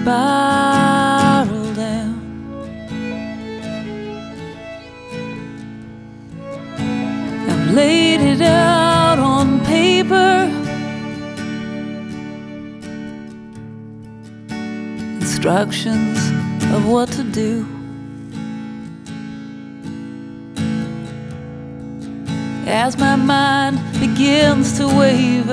spiral down. I've laid it out on paper, instructions of what to do. As my mind begins to waver,